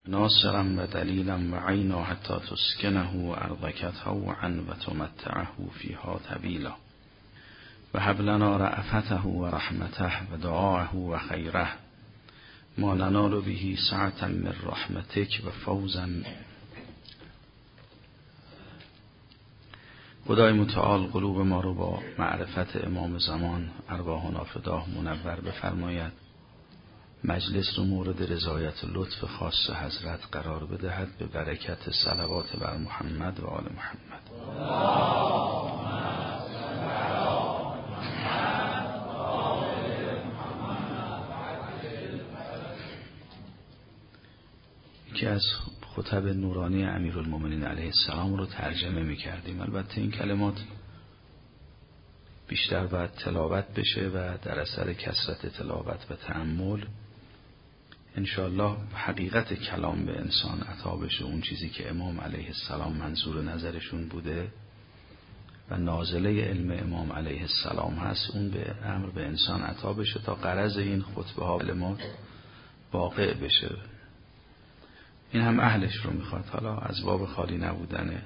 ناصرا و دلیلا و عینا حتی تسکنه و ارضک طوعا و تمتعه فیها طویلا و هب لنا رأفته و رحمته و دعاءه و خیره ما ننال به سعة من رحمتک و فوزا. خدای متعال قلوب ما رو با معرفت امام زمان ارواحنا فداه منور بفرماید، مجلس رو مورد رضایت و لطف خاص حضرت قرار بدهد به برکت صلوات بر محمد و آل محمد. یکی از خطب نورانی امیرالمومنین علیه السلام رو ترجمه می کردیم. البته این کلمات بیشتر باید تلاوت بشه و در اثر کثرت تلاوت و تأمل انشاءالله حقیقت کلام به انسان عطا بشه، اون چیزی که امام علیه السلام منظور نظرشون بوده و نازله علم امام علیه السلام هست، اون به امر به انسان عطا بشه تا غرض این خطبه ها کلمات واقع بشه. این هم اهلش رو میخواد. حالا از باب خالی نبودن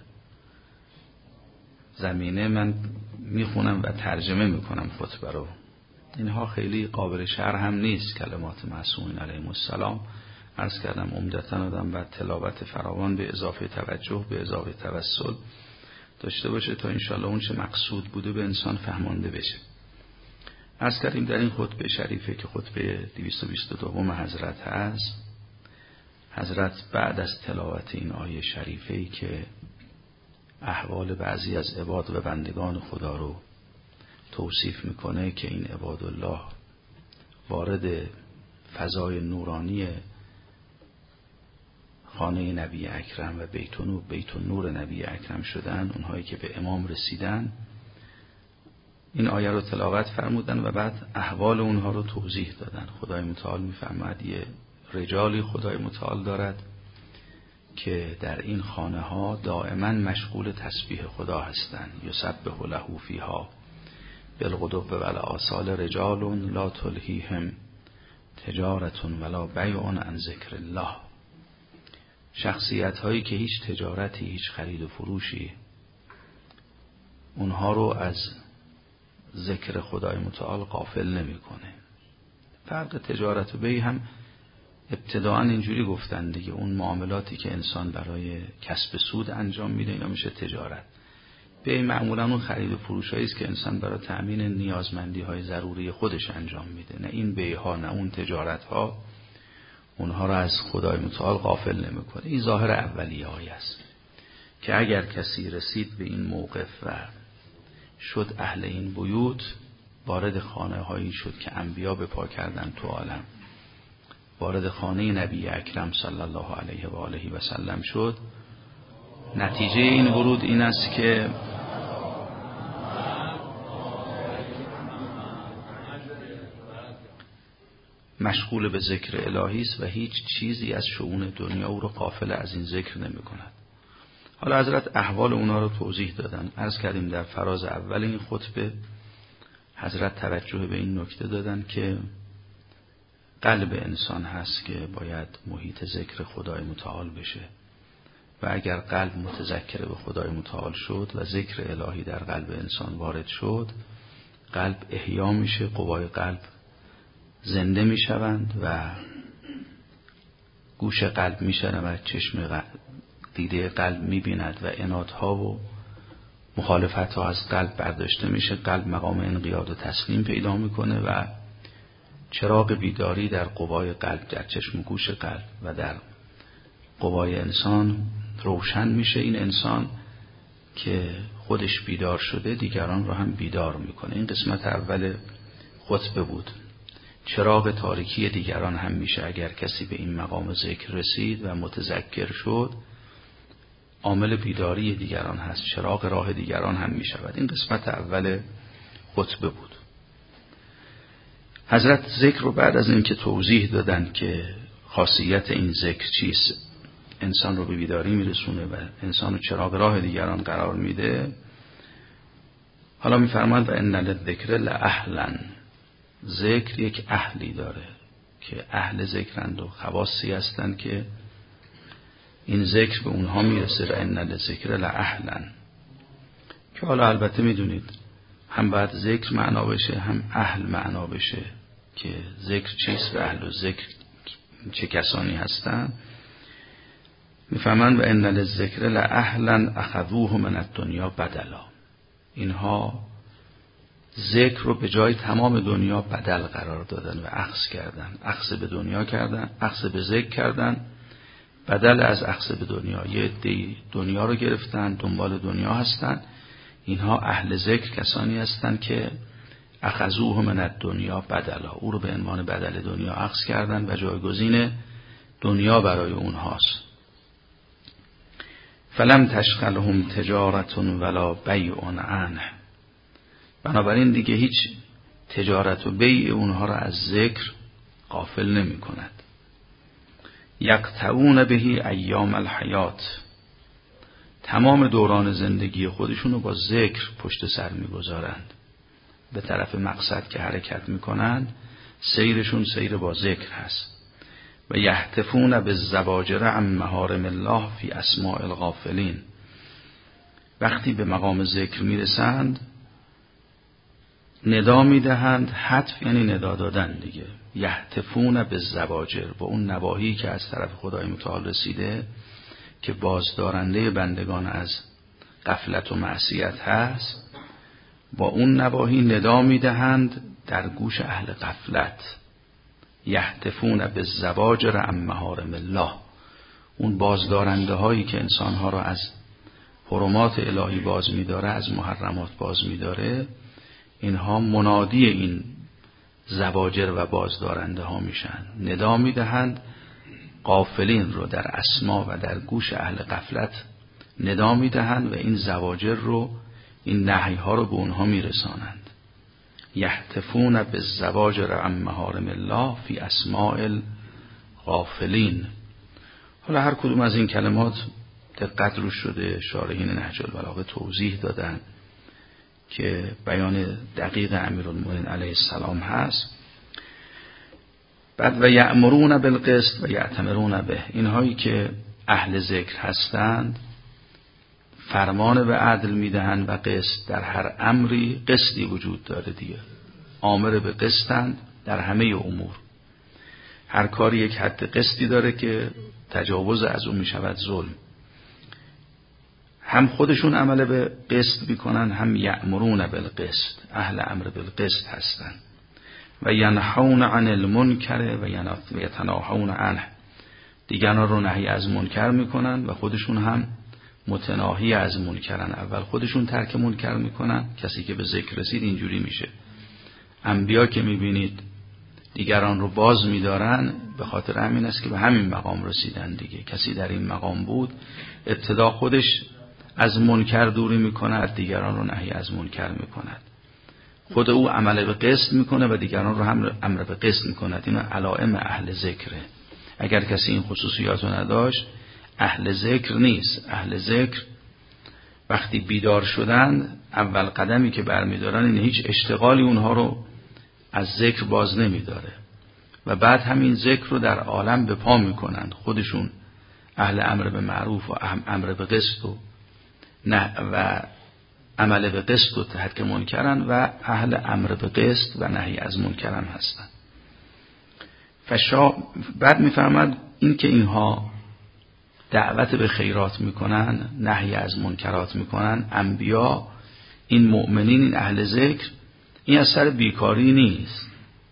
زمینه من میخونم و ترجمه میکنم خطبه رو. اینها خیلی قابل شرح هم نیست، کلمات معصومین علیهم السلام. عرض کردم عمدتاً آدم باید تلاوت فراوان به اضافه توجه به اضافه توسل داشته باشه تا انشاءالله اون چه مقصود بوده به انسان فهمانده بشه. عرض کردیم در این خطبه شریفه که خطبه 222 حضرت هست، حضرت بعد از تلاوت این آیه شریفه‌ای که احوال بعضی از عباد و بندگان خدا رو توصیف میکنه که این عباد الله وارد فضای نورانی خانه نبی اکرم و بیت نور نبی اکرم شدن، اونهایی که به امام رسیدن، این آیه رو تلاوت فرمودن و بعد احوال اونها رو توضیح دادن. خدای متعال میفرماید یه رجالی خدای متعال دارد که در این خانه ها دائما مشغول تسبیح خدا هستند. یسبح له فیها بالغدو والآصال رجال لا تلهیهم تجارت ولا بیع عن ذکر الله. شخصیت هایی که هیچ تجارتی، هیچ خرید و فروشی اونها رو از ذکر خدای متعال غافل نمیکنه. فرق تجارت و بیع هم ابتداعا اینجوری گفتن دیگه، اون معاملاتی که انسان برای کسب سود انجام میده اینا میشه تجارت. بیع معمولا اون خرید و فروش هایی است که انسان برای تأمین نیازمندی های ضروری خودش انجام میده. نه این بیع ها نه اون تجارت ها اونها را از خدای متعال غافل نمیکنه. این ظاهر اولیه های است که اگر کسی رسید به این موقف و شد اهل این بیوت، وارد خانه هایی شد که انبیا به پا کردن تو عالم، وارد خانه نبی اکرم صلی الله علیه و آله و سلم شد، نتیجه این ورود این است که مشغول به ذکر الهی است و هیچ چیزی از شؤون دنیا او را غافل از این ذکر نمی کند. حالا حضرت احوال اونا رو توضیح دادن. عرض کردیم در فراز اول این خطبه حضرت توجه به این نکته دادن که قلب انسان هست که باید محیط ذکر خدای متعال بشه و اگر قلب متذکر به خدای متعال شد و ذکر الهی در قلب انسان وارد شد، قلب احیا میشه، قوای قلب زنده میشوند و گوش قلب میشنود، چشم دیده قلب میبیند و عنادها و مخالفتها از قلب برداشته میشه. قلب مقام انقیاد و تسلیم پیدا میکنه و چراغ بیداری در قوای قلب، در چشم و گوش قلب و در قوای انسان روشن میشه. این انسان که خودش بیدار شده دیگران رو هم بیدار میکنه. این قسمت اول خطبه بود. چراغ تاریکی دیگران هم میشه. اگر کسی به این مقام ذکر رسید و متذکر شد، عامل بیداری دیگران هست، چراغ راه دیگران هم میشود. این قسمت اول خطبه بود. حضرت ذکر رو بعد از این که توضیح دادن که خاصیت این ذکر چیست، انسان رو به بیداری میرسونه و انسان رو چراغ راه دیگران قرار میده، حالا میفرماید و ان للذکر لاهلا. ذکر یک اهلی داره که اهل ذکرند و خواصی هستند که این ذکر به اونها میرسه. و ان للذکر لأهلا، که حالا البته میدونید هم باید ذکر معنا بشه هم اهل معنا بشه، که ذکر چیست و اهل و ذکر چه کسانی هستن. میفهمن و ان للذکر لأهلا اخذوه من الدنیا بدلا، اینها ذکر رو به جای تمام دنیا بدل قرار دادن و اخذ کردن، اخذ به دنیا کردن، اخذ به ذکر کردن بدل از اخذ به دنیا. یه عده دنیا رو گرفتن، دنبال دنیا هستن. اینها اهل ذکر کسانی هستند که اخذوه من الدنیا بدلا، او رو به عنوان بدل دنیا اخذ کردن و جایگزین دنیا برای اونهاست. فلم تشغلهم تجارت ولا بیع عنه، بنابراین دیگه هیچ تجارت و بیع اونها را از ذکر غافل نمی کند. یقطعون بهی ایام الحیات، تمام دوران زندگی خودشون رو با ذکر پشت سر می گذارند. به طرف مقصد که حرکت می کنند سیرشون سیر با ذکر هست. و یهتفون بالزواجر عن محارم الله فی اسماء الغافلین، وقتی به مقام ذکر می رسند ندا می دهند. حتف یعنی ندا دادن دیگه. یهتفون بالزواجر، با اون نواهی که از طرف خدای متعال رسیده که بازدارنده بندگان از غفلت و معصیت هست، با اون نواهی ندا می دهند در گوش اهل غفلت. یهتفون بالزواجر عن محارم الله، اون بازدارنده هایی که انسانها را از حرمات الهی باز می داره، از محرمات باز می داره، اینها منادی این زواجر و بازدارنده ها میشن. ندا می دهند غافلین رو در اسما و در گوش اهل غفلت ندا می دهند و این زواجر رو، این نهی ها رو به اونها می رسانند. یهتفون بالزواجر عن محارم الله فی اسماء الغافلین. حالا هر کدوم از این کلمات دقت رو شده، شارحین نهج البلاغه توضیح دادن که بیان دقیق امیرالمومنین علیه السلام هست. بعد و یأمرون بالقسط و یأتمرون به، اینهایی که اهل ذکر هستند فرمان به عدل میدهند و قسط. در هر امری قسطی وجود داره دیگه، آمر به قسطند در همه امور. هر کاری یک حد قسطی داره که تجاوز از اون میشود ظلم. هم خودشون عمل به قسط میکنن، هم یأمرون بالقسط، اهل امر بالقسط هستن. و ینهون عن المنکر و یتناهون عنه، دیگران رو نهی از منکر میکنن و خودشون هم متناهی از منکرن. اول خودشون ترک منکر میکنن، کسی که به ذکر رسید اینجوری میشه. انبیا که میبینید دیگران رو باز میدارن، به خاطر همین است که به همین مقام رسیدن دیگه. کسی در این مقام بود ابتدا خودش از منکر دوری میکند، دیگران رو نهی از منکر میکند. خود او عمل به قسط میکنه و دیگران رو هم امر به قسط میکند. این علائم اهل ذکره. اگر کسی این خصوصیات رو نداشت اهل ذکر نیست. اهل ذکر وقتی بیدار شدن اول قدمی که برمیدارن این هیچ اشتغالی اونها رو از ذکر باز نمیداره و بعد همین ذکر رو در عالم به پا میکنند. خودشون اهل امر به معروف و امر به قسط و نه و عمل به قسط و ترک منکرن و اهل امر به قسط و نهی از منکرن هستن. بعد میفرماد این که اینها دعوت به خیرات میکنن، نهی از منکرات میکنن، انبیا، این مؤمنین، این اهل ذکر، این از سر بیکاری نیست.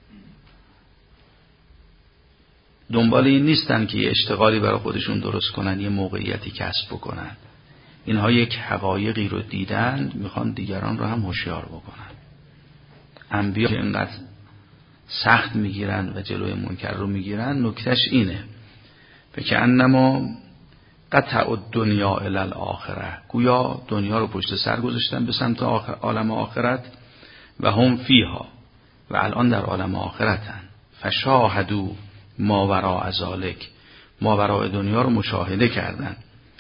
دنبال این نیستن که یه اشتغالی برای خودشون درست کنن، یه موقعیتی کسب بکنن. اینها یک حقایقی رو دیدن، میخوان دیگران رو هم هوشیار بکنن. انبیا که اینقدر سخت میگیرن و جلوی منکر رو میگیرن، نکتهش اینه فکأنما قطع الدنیا الی الاخره، گویا دنیا رو پشت سر گذاشتن به سمت عالم آخرت و هم فیها، و الان در عالم آخرتن. فشاهدوا ما وراء ذلک، ما وراء دنیا رو مشاهده کردن.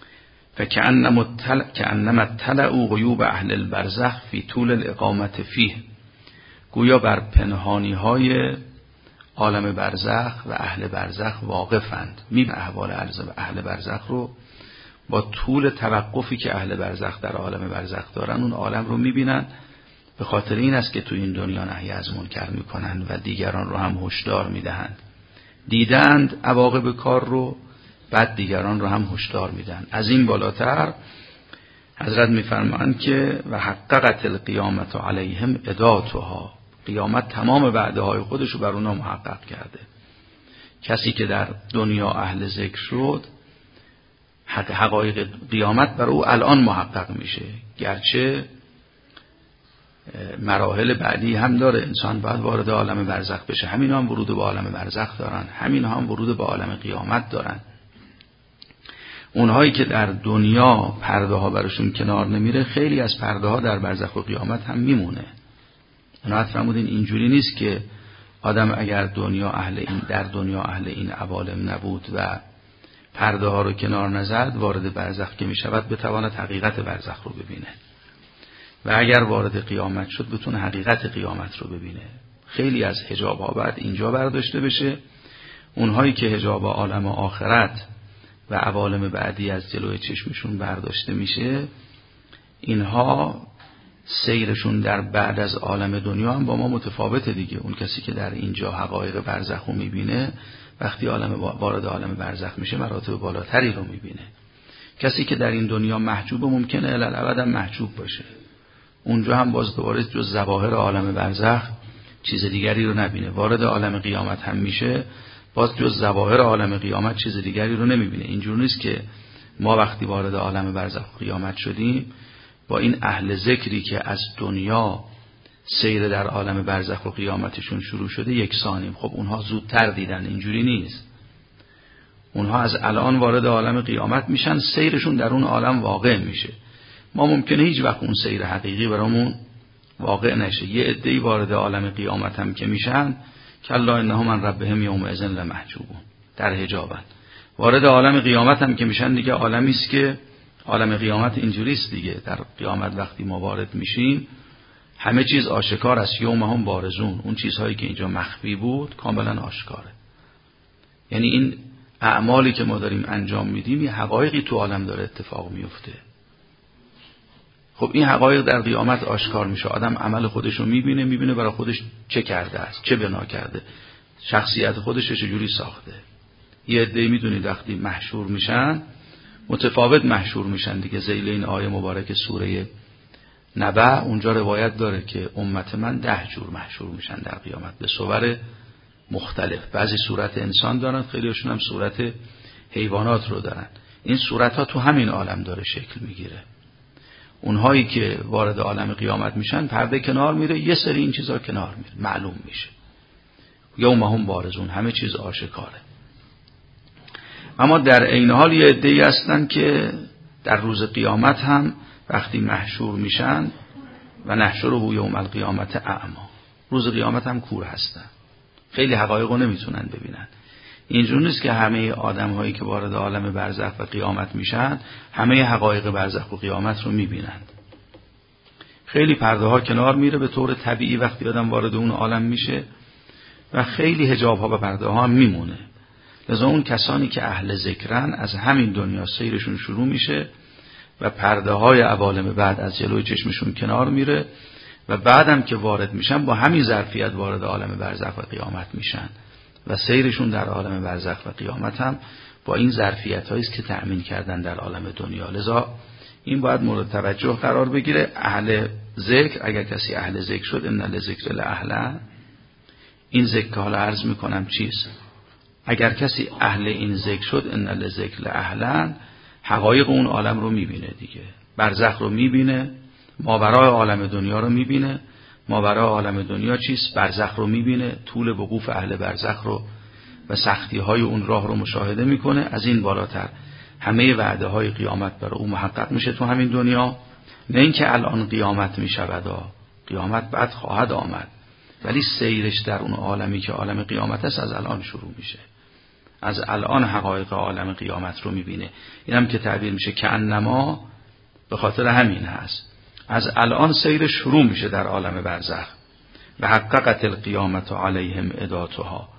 فکأنما اطلعوا غیوب اهل البرزخ فی طول الاقامت فیه، گویا بر پنهانی های عالم برزخ و اهل برزخ واقفند، احوال اهل برزخ رو با طول توقفی که اهل برزخ در عالم برزخ دارن اون عالم رو میبینن. به خاطر این است که تو این دنیا نهی از منکر میکنن و دیگران رو هم هشدار میدهند. دیدند عواقب کار رو، بعد دیگران رو هم هشدار میدن. از این بالاتر حضرت میفرمایند که و حققت القیامت علیهم اداتها، قیامت تمام وعده های خودش رو بر اونها محقق کرده. کسی که در دنیا اهل ذکر شد، حقایق قیامت بر او الان محقق میشه، گرچه مراحل بعدی هم داره. انسان باید وارد عالم برزخ بشه، همین هم ورود به عالم برزخ دارن، همین هم ورود به عالم قیامت دارن. اونهایی که در دنیا پرده ها براشون کنار نمیره، خیلی از پرده ها در برزخ و قیامت هم میمونه. اونا فرمودین اینجوری نیست که آدم اگر در دنیا اهل این عوالم نبود و پرده ها رو کنار نزد، وارد برزخ که میشود بتواند حقیقت برزخ رو ببینه و اگر وارد قیامت شد بتونه حقیقت قیامت رو ببینه. خیلی از حجاب ها باید اینجا برداشته بشه. اونهایی که حجاب عالم آخرت و عوالم بعدی از جلوی چشمشون برداشته میشه، اینها سیرشون در بعد از عالم دنیا هم با ما متفاوته دیگه. اون کسی که در اینجا حقایق برزخ رو میبینه، وقتی وارد عالم برزخ میشه مراتب بالاتری رو میبینه. کسی که در این دنیا محجوب ممکنه الالعبد هم محجوب باشه، اونجا هم باز دوباره جز ظواهر عالم برزخ چیز دیگری رو نبینه. وارد عالم قیامت هم میشه، باز جز ظواهر عالم قیامت چیز دیگری رو نمیبینه. اینجور نیست که ما وقتی وارد عالم برزخ و قیامت شدیم با این اهل ذکری که از دنیا سیر در عالم برزخ و قیامتشون شروع شده یکسانیم. خب اونها زودتر دیدن، اینجوری نیست. اونها از الان وارد عالم قیامت میشن، سیرشون در اون عالم واقع میشه. ما ممکنه هیچ وقت اون سیر حقیقی برامون واقع نشه. یه عده‌ای وارد عالم قیامت هم که میشن، کلا انهم من ربهم یومئذ لمحجوبون، در حجابن. وارد عالم قیامت هم که میشن دیگه عالمی است که عالم قیامت اینجوری است دیگه. در قیامت وقتی ما وارد میشیم همه چیز آشکار است. یومهم بارزون، اون چیزهایی که اینجا مخفی بود کاملا آشکاره. یعنی این اعمالی که ما داریم انجام میدیم یه حقایقی تو عالم داره اتفاق میفته. خب این حقایق در قیامت آشکار میشه. آدم عمل خودش رو میبینه برای خودش چه کرده است، چه بنا کرده، شخصیت خودش چجوری ساخته. یه عده‌ای میدونید وقتی محشور میشن متفاوت محشور میشن دیگه. ذیل این آیه مبارک سوره نبأ اونجا روایت داره که امت من 10 جور محشور میشن در قیامت به صور مختلف. بعضی صورت انسان دارن، خیلیشون هم صورت حیوانات رو دارن. این صورت ها تو همین عالم داره شکل میگیره. اونهایی که وارد عالم قیامت میشن پرده کنار میره، یه سری این چیزا کنار میره، معلوم میشه. یومهم بارزون، همه چیز آشکاره. اما در عین حال یه عده‌ای هستن که در روز قیامت هم وقتی محشور میشن و نحشره یوم القیامت اعما، روز قیامت هم کور هستن، خیلی حقایق رو نمیتونن ببینن. اینجور نیست که همه آدم هایی که وارد عالم برزخ و قیامت میشن همه حقایق برزخ و قیامت رو میبینند. خیلی پرده ها کنار میره به طور طبیعی وقتی آدم وارد اون عالم میشه و خیلی حجاب ها و پرده ها هم میمونه. لذا اون کسانی که اهل ذکرن از همین دنیا سیرشون شروع میشه و پرده های عوالم بعد از جلوی چشمشون کنار میره و بعدم که وارد میشن با همین ظرفیت وارد عالم برزخ و قیامت میشن و سیرشون در عالم برزخ و قیامت هم با این ظرفیت هایی است که تأمین کردن در عالم دنیا. لذا این باید مورد توجه قرار بگیره. اهل ذکر، اگر کسی اهل ذکر شد، ان لذکر لاهله، این ذکر حالا عرض میکنم چیست. اگر کسی اهل این ذکر شد، ان لذکر لاهله، حقایق اون عالم رو میبینه دیگه. برزخ رو میبینه، ماورای عالم دنیا رو میبینه. ماورای عالم دنیا چیست؟ برزخ رو میبینه، طول وقوف اهل برزخ رو و سختی های اون راه رو مشاهده میکنه. از این بالاتر همه وعده های قیامت برای او محقق میشه تو همین دنیا. نه اینکه الان قیامت میشود، قیامت بعد خواهد آمد، ولی سیرش در اون عالمی که عالم قیامت است از الان شروع میشه. از الان حقایق عالم قیامت رو میبینه. اینم که تعبیر میشه که انما، به خاطر همین هست. از الان سیر شروع میشه در عالم برزخ. و حققت القیامت علیهم اداتها،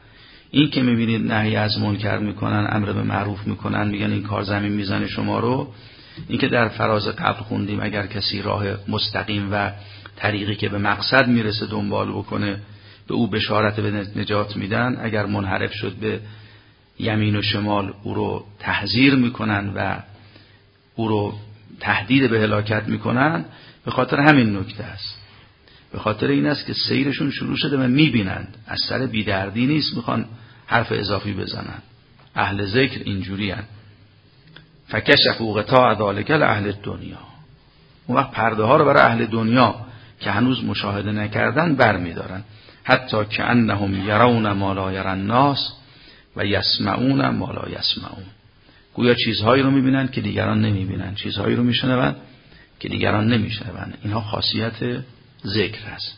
این که میبینید نهی از منکر میکنن، امر به معروف میکنن، میگن این کار زمین میزنه شما رو، این که در فراز قبل خوندیم اگر کسی راه مستقیم و طریقی که به مقصد میرسه دنبال بکنه به او بشارت به نجات میدن، اگر منحرف شد به یمین و شمال او رو تحذیر میکنن و او رو تهدید به هلاکت میکنن. به خاطر همین نکته است، به خاطر این است که سیرشون شروع شده و میبینند، از سر بیدردی نیست میخوان حرف اضافی بزنن. اهل ذکر اینجوری هن. فکشفوا غطاء ذلک لاهل دنیا، اون وقت پرده ها رو برای اهل دنیا که هنوز مشاهده نکردن برمیدارن. حتی که انهم یرون ما لا یری الناس و یسمعون ما لا یسمعون، گویا چیزهایی رو میبینن که دیگران نمیبینن، چیزهایی رو میشنون که دیگران نمیشنون. اینها خاصیت ذکر هست.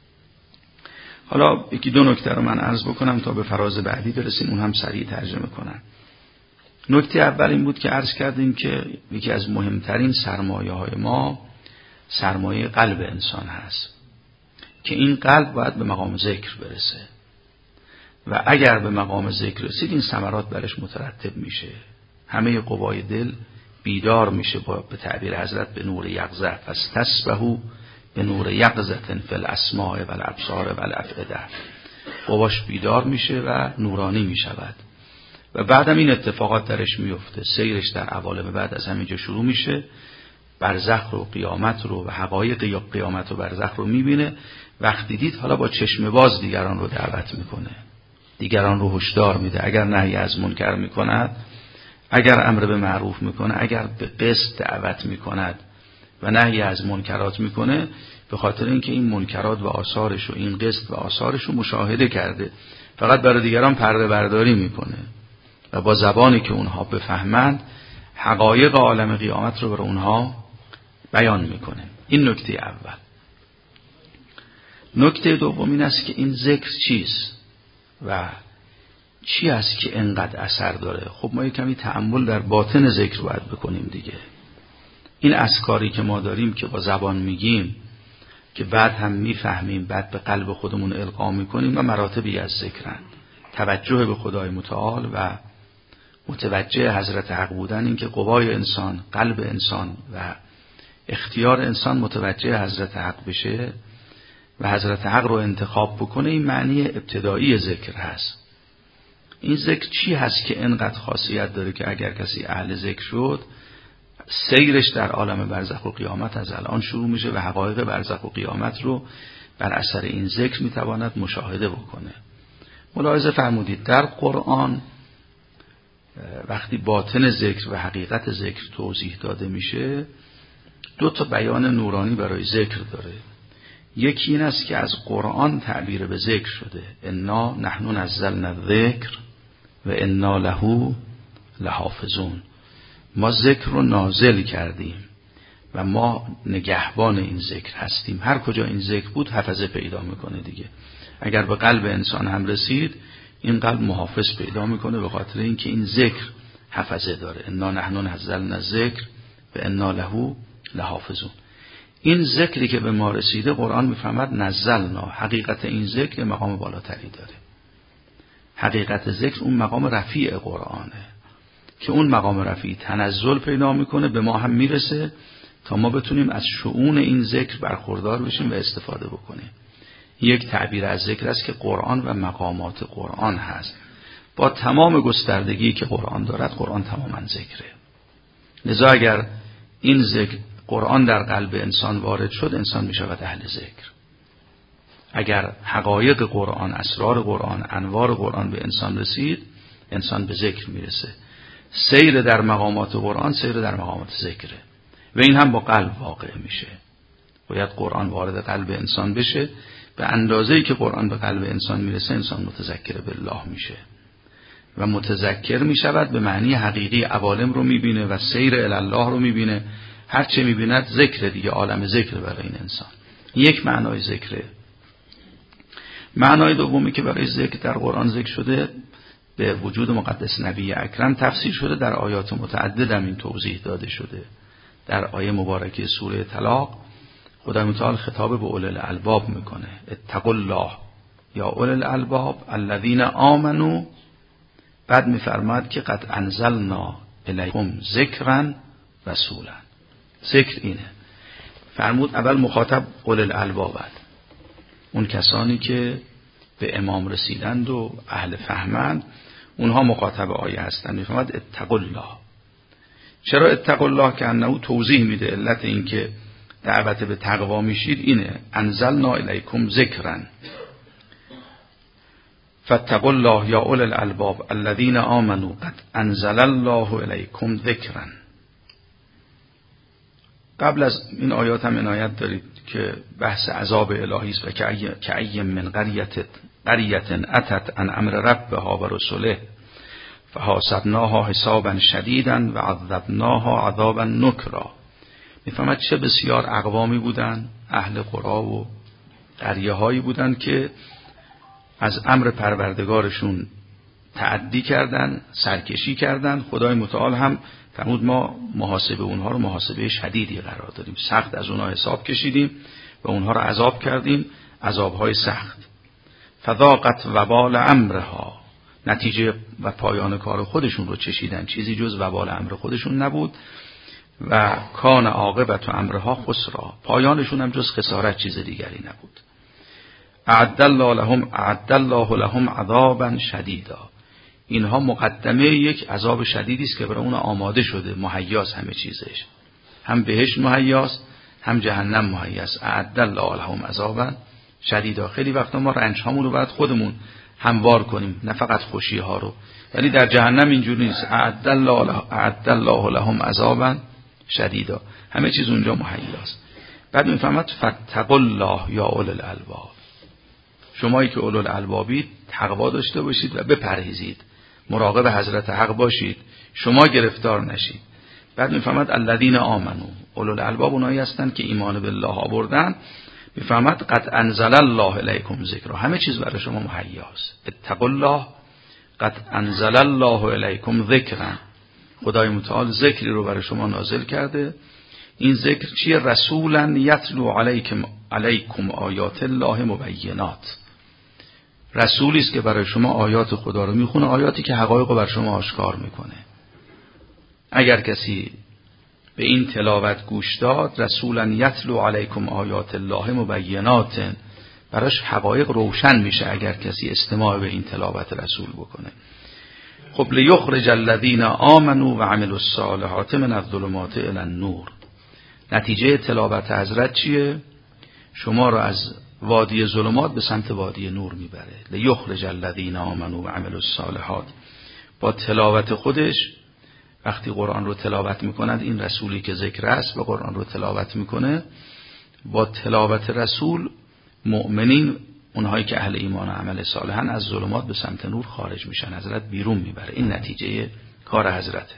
حالا یکی دو نکته رو من عرض بکنم تا به فراز بعدی برسیم، اون هم سریع ترجمه کنم. نکته اول این بود که عرض کردیم که یکی از مهمترین سرمایه های ما سرمایه قلب انسان هست که این قلب باید به مقام ذکر برسه و اگر به مقام ذکر رسید این ثمرات برش مترتب میشه. همه قوای دل بیدار میشه، به تعبیر حضرت به نور یقظه، فاستسبحوا به نور یقظه فی الاسماع و الابصار و الافئده. قواش بیدار میشه و نورانی میشود و بعدم این اتفاقات درش میفته. سیرش در عوالم بعد از همینجا شروع میشه، برزخ رو، قیامت رو و حقایق قیامت و برزخ رو میبینه. وقتی دید حالا با چشم باز دیگران رو دعوت میکنه، دیگران رو هشدار میده. اگر نهی از منکر میکند، اگر امر به معروف میکنه، اگر به قسط دعوت میکند و نهی از منکرات میکنه، به خاطر اینکه این منکرات و آثارش و این قسط و آثارش رو مشاهده کرده، فقط برای دیگران پرده برداری میکنه و با زبانی که اونها بفهمند حقایق عالم قیامت رو برای اونها بیان میکنه. این نکته اول. نکته دوم این است که این ذکر چیست و چی است که انقدر اثر داره. خب ما یک کمی تأمل در باطن ذکر باید بکنیم دیگه. این اذکاری که ما داریم که با زبان میگیم که بعد هم میفهمیم، بعد به قلب خودمون القا میکنیم و مراتبی از ذکرند. توجه به خدای متعال و متوجه حضرت حق بودن، این که قوای انسان، قلب انسان و اختیار انسان متوجه حضرت حق بشه و حضرت حق رو انتخاب بکنه، این معنی ابتدایی ذکر هست. این ذکر چی هست که انقدر خاصیت داره که اگر کسی اهل ذکر شد، سیرش در عالم برزخ و قیامت از الان شروع میشه و حقایق برزخ و قیامت رو بر اثر این ذکر میتواند مشاهده بکنه. ملاحظه فرمودید در قرآن وقتی باطن ذکر و حقیقت ذکر توضیح داده میشه، دو تا بیان نورانی برای ذکر داره. یکی این است که از قرآن تعبیر به ذکر شده، انا نحن نزلنا الذکر و انا له لحافظون. ما ذکر رو نازل کردیم و ما نگهبان این ذکر هستیم. هر کجا این ذکر بود حفظه پیدا میکنه دیگه. اگر به قلب انسان هم رسید، این قلب محافظ پیدا میکنه به خاطر اینکه این ذکر حفظه داره. انا نحن نزلنا الذکر و انا له لحافظون. این ذکری که به ما رسیده قرآن میفهمد نزلنا، حقیقت این ذکر مقام بالاتری داره. حقیقت ذکر اون مقام رفیع قرآنه که اون مقام رفیع تنزل پیدا میکنه، به ما هم میرسه تا ما بتونیم از شؤون این ذکر برخوردار بشیم و استفاده بکنیم. یک تعبیر از ذکر است که قرآن و مقامات قرآن هست. با تمام گستردگی که قرآن دارد، قرآن تماما ذکره. لذا اگر این ذکر قرآن در قلب انسان وارد شد، انسان می شود اهل ذکر. اگر حقایق قرآن، اسرار قرآن، انوار قرآن به انسان رسید، انسان به ذکر می رسه. سیر در مقامات قرآن سیر در مقامات ذکره و این هم با قلب واقع میشه. باید قرآن وارد قلب انسان بشه، به اندازه‌ای که قرآن به قلب انسان میرسه انسان متذکر بالله میشه و متذکر میشود به معنی حقیقی. عوالم رو میبینه و سیر الی الله رو میبینه. هر چه میبیند ذکر دیگه، عالم ذکر برای این انسان. یک معنای ذکره. معنای دومی که برای ذکر در قرآن ذکر شده، به وجود مقدس نبی اکرم تفسیر شده، در آیات متعدد هم این توضیح داده شده. در آیه مبارکه سوره طلاق خدای متعال خطاب به اولی الالباب میکنه، اتقوا الله یا اولی الالباب الذین آمنوا، بعد میفرماد که قد انزلنا الیکم ذکرا رسولا. ذکر اینه، فرمود اول مخاطب اولی الالبابند، اون کسانی که به امام رسیدند و اهل فهمند، اونها مخاطب آیه هستند. میفرماد اتقوا الله. چرا اتقوا الله؟ که انه توضیح میده علت این که دعوت به تقوا میشید اینه، انزلنا الیکم ذکرا فاتقوا الله یا اولی الالباب الذین آمنوا قد انزل الله الیکم ذکرا. قبل از این آیات هم عنایت دارید که بحث عذاب الهی است و که ای من قریة اتت عن امر ربها و رسله فحاسبناها حسابا شدیدا و عذبناها عذابا نکرا. میفهمد چه بسیار اقوامی بودن، اهل قرا و قریه هایی بودن که از امر پروردگارشون تعدی کردن، سرکشی کردن. خدای متعال هم فرمود ما محاسبه اونها رو محاسبه شدیدی قرار دادیم، سخت از اونها حساب کشیدیم و اونها رو عذاب کردیم، عذابهای سخت. فذاقت وبال امرها، نتیجه و پایان کار خودشون رو چشیدن، چیزی جز وبال امر خودشون نبود. و کان عاقبت امرها خسرا، پایانشون هم جز خسارت چیز دیگری نبود. اعد الله لهم عذابا شدیدا. اینها مقدمه یک عذاب شدیدی است که برای اون آماده شده، مهیاس همه چیزش، هم بهشت مهیاس هم جهنم مهیاس. اعد الله لهم عذابا شدیدا. خیلی وقتا ما رنج هامون رو باید خودمون هموار کنیم، نه فقط خوشی ها رو. ولی در جهنم اینجوری نیست. اعد الله لهم عذابا شدیدا، همه چیز اونجا مهیاس. بعد میفهمد فاتقوا الله یا اولی الالباب. شمایی که اولو الالبابید تقوا داشته باشید و بپرهیزید، مراقب حضرت حق باشید، شما گرفتار نشید. بعد میفهمد الذین آمنو، اولو الالباب اونایی هستند که ایمان بالله آوردن. میفهمد قد انزل الله الیکم ذکرا، همه چیز برای شما مهیاست. اتقوا الله قد انزل الله الیکم ذکرا، خدای متعال ذکری رو برای شما نازل کرده. این ذکر چیه؟ رسولا یتلو علیکم آیات الله مبینات، رسولی است که برای شما آیات خدا رو میخونه، آیاتی که حقایق رو بر شما آشکار میکنه. اگر کسی به این تلاوت گوش داد، رسولا یتلو علیکم آیات الله مبینات، براش حقایق روشن میشه اگر کسی استماع به این تلاوت رسول بکنه. خب لیخرج الذین آمنوا و عملوا الصالحات من الظلمات الی النور. نتیجه تلاوت حضرت چیه؟ شما رو از وادی ظلمات به سمت وادی نور میبره. لیخرج الذین آمنوا و عملوا الصالحات. با تلاوت خودش وقتی قرآن رو تلاوت میکنند، این رسولی که ذکر است و قرآن رو تلاوت میکنه، با تلاوت رسول مؤمنین، اونهایی که اهل ایمان و عمل صالحن، از ظلمات به سمت نور خارج میشن، حضرت بیرون میبره. این نتیجه کار حضرته.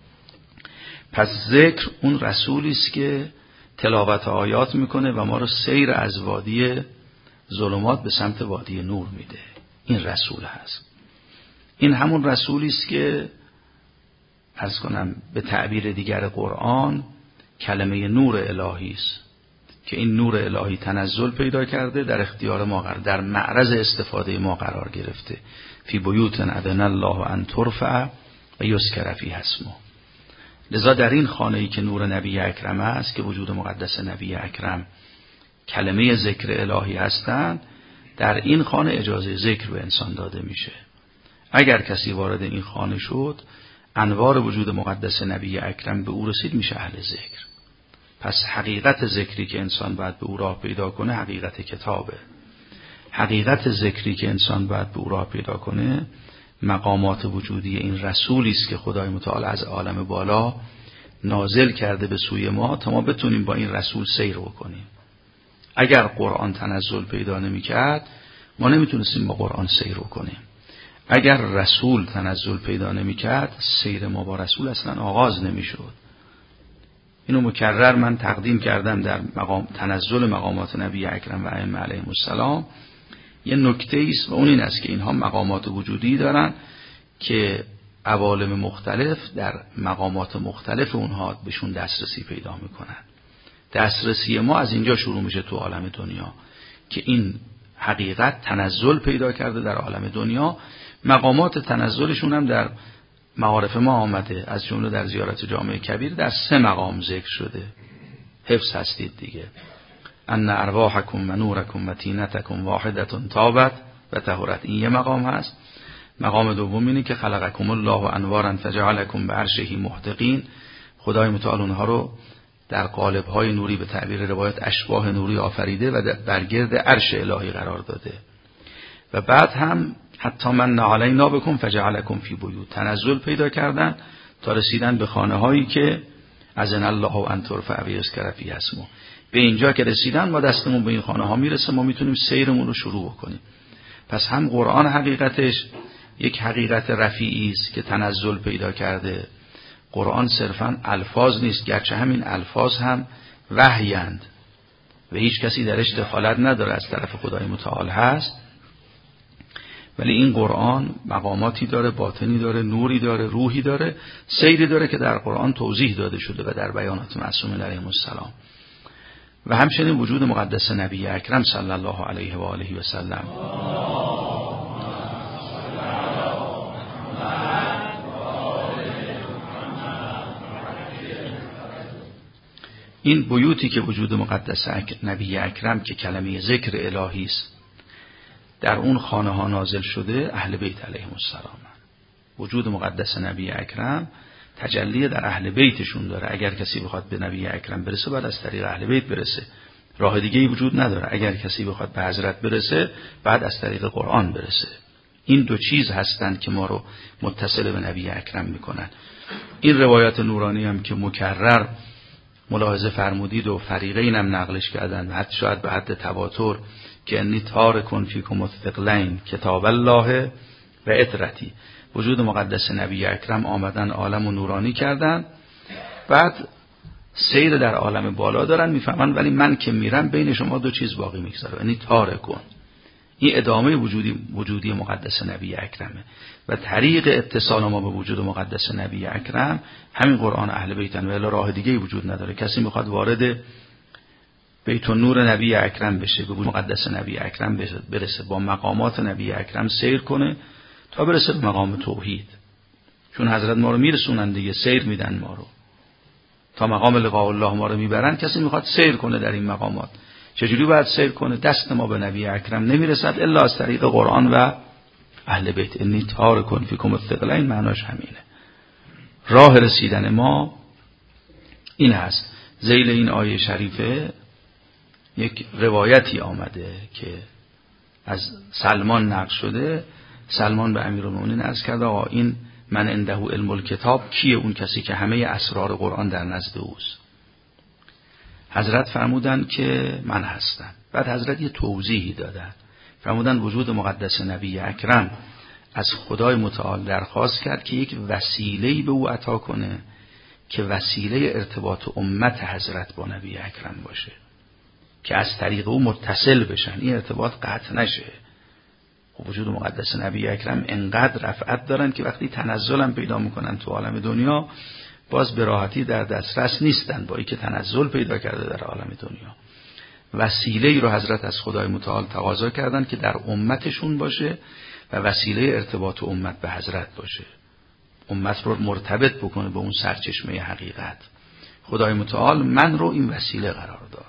پس ذکر اون رسولی است که تلاوت آیات میکنه و ما رو سیر از وادی ظلمات به سمت وادی نور میده. این رسول هست. این همون رسولی است که عرض کنم به تعبیر دیگر قرآن کلمه نور الهی است که این نور الهی تنزل پیدا کرده، در اختیار ما در معرض استفاده ما قرار گرفته. فی بیوت اذن الله ان ترفع و یذکر فیها اسمه. لذا در این خانه‌ای که نور نبی اکرم است، که وجود مقدس نبی اکرم کلمه ذکر الهی هستند، در این خانه اجازه ذکر به انسان داده میشه. اگر کسی وارد این خانه شد، انوار وجود مقدس نبی اکرم به او رسید، میشه اهل ذکر. پس حقیقت ذکری که انسان باید به او راه پیدا کنه حقیقت کتابه. حقیقت ذکری که انسان باید به او راه پیدا کنه مقامات وجودی این رسولی است که خدای متعال از عالم بالا نازل کرده به سوی ما تا ما بتونیم با این رسول سیر بکنیم. اگر قرآن تنزل پیدا نمی‌کرد، ما نمیتونستیم با قرآن سیر بکنیم. اگر رسول تنزل پیدا نمی‌کرد، سیر ما با رسول اصلا آغاز نمی‌شد. اینو مکرر من تقدیم کردم در تنزل مقامات نبی اکرم و ائمه علیهم السلام. یه نکته است و اون این است که اینها مقامات وجودی دارن که عوالم مختلف در مقامات مختلف اونها بهشون دسترسی پیدا میکنن. دسترسی ما از اینجا شروع میشه تو عالم دنیا که این حقیقت تنزل پیدا کرده در عالم دنیا. مقامات تنزلشون هم در معارف ما آمده، از جمله در زیارت جامع کبیر در 3 مقام ذکر شده. حفظ هستید دیگه، ان ارواحکم و نورکم و طینتکم واحدة طابت و طهرت. این یه مقام هست. مقام دوم اینه که خلقکم الله انوارا فجعلکم بعرشه محتقین. خدای متعال اونها رو در قالب‌های نوری، به تعبیر روایت اشباح نوری آفریده و برگرد عرش الهی قرار داده. و بعد هم حتی من علینا بکم فجعلکم فی بیوت، تنزل پیدا کردن تا رسیدن به خانه‌هایی که اذن الله ان ترفع و یذکر فیها اسمه. به اینجا که رسیدن ما دستمون به این خانه‌ها میرسه، ما میتونیم سیرمون رو شروع بکنیم. پس هم قرآن حقیقتش یک حقیقت رفیعی است که تنزل پیدا کرده. قرآن صرفاً الفاظ نیست، گرچه همین الفاظ هم وحیند و هیچ کسی درش دخالت نداره، از طرف خدای متعال هست، ولی این قرآن مقاماتی داره، باطنی داره، نوری داره، روحی داره، سیری داره که در قرآن توضیح داده شده و در بیانات معصومین علیهم السلام. و همچنین وجود مقدس نبی اکرم صلی الله علیه و آله و سلم. این بیوتی که وجود مقدس نبی اکرم که کلمه ذکر الهی است در اون خانه ها نازل شده، اهل بیت علیهم السلام. وجود مقدس نبی اکرم تجلی در اهل بیتشون داره. اگر کسی بخواد به نبی اکرم برسه باید از طریق اهل بیت برسه، راه دیگه ای وجود نداره. اگر کسی بخواد به حضرت برسه بعد از طریق قرآن برسه. این دو چیز هستند که ما رو متصل به نبی اکرم میکنن. این روایات نورانی هم که مکرر ملاحظه فرمودید و فریقین هم نقلش کردن و حتی شاید به حد تواتر که انی تارکن فیکم الثقلین کتاب الله و اطرتی. وجود مقدس نبی اکرم آمدن عالم و نورانی کردن، بعد سیر در عالم بالا دارن، میفهمن ولی من که میرم بین شما 2 چیز باقی میگذاره، یعنی تارکن. این ادامه وجودی مقدس نبی اکرمه و طریق اتصال ما به وجود مقدس نبی اکرم همین قرآن اهل بیتن و الا راه دیگه وجود نداره. کسی میخواد وارد بیت النور نبی اکرم بشه، به وجود مقدس نبی اکرم برسه، با مقامات نبی اکرم سیر کنه تا برسه به مقام توحید. چون حضرت ما رو میرسونن دیگه، سیر میدن ما رو تا مقام لقاء الله، ما رو میبرن. کسی میخواد سیر کنه در این مقامات، چجوری باید سیر کنه؟ دست ما به نبی اکرم نمیرسد الا از طریق قرآن و اهل بیت. انی تارکن فیکم الثقلین معناش همینه. راه رسیدن ما این هست. ذیل این آیه شریفه یک روایتی آمده که از سلمان نقل شده. سلمان به امیرالمومنین عرض کرد آقا این من عنده علم الکتاب کیه؟ اون کسی که همه اسرار قرآن در نزد اوست. حضرت فرمودن که من هستم. بعد حضرت یه توضیحی دادن، فرمودن وجود مقدس نبی اکرم از خدای متعال درخواست کرد که یک وسیله‌ای به او عطا کنه که وسیله ارتباط امت حضرت با نبی اکرم باشه، که از طریق او متصل بشن، این ارتباط قطع نشه. وجود مقدس نبی اکرم انقدر رفعت دارن که وقتی تنزل هم پیدا میکنن تو عالم دنیا باز به راحتی در دسترس نیستن، با اینکه تنزل پیدا کرده در عالم دنیا. وسیله‌ای رو حضرت از خدای متعال تقاضا کردن که در امتشون باشه و وسیله ارتباط امت به حضرت باشه، امت رو مرتبط بکنه به اون سرچشمه حقیقت. خدای متعال من رو این وسیله قرار داد